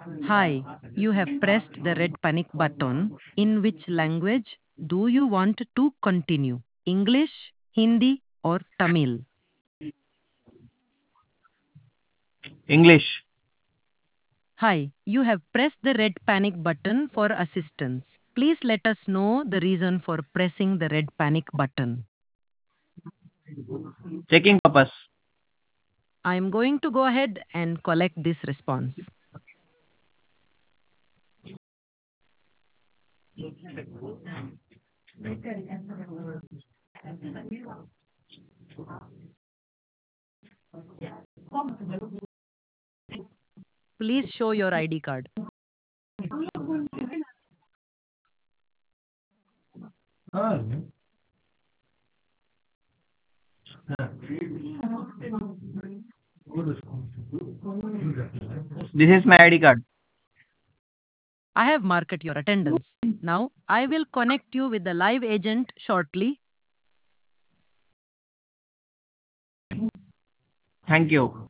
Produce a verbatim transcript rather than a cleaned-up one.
Hi, you have pressed the red panic button. In which language do you want to continue? English, Hindi, or Tamil? English. Hi, you have pressed the red panic button for assistance. Please let us know the reason for pressing the red panic button. Checking purpose. I am going to go ahead and collect this response. Please show your I D card. This is my I D card. I have marked your attendance. Now, I will connect you with the live agent shortly. Thank you.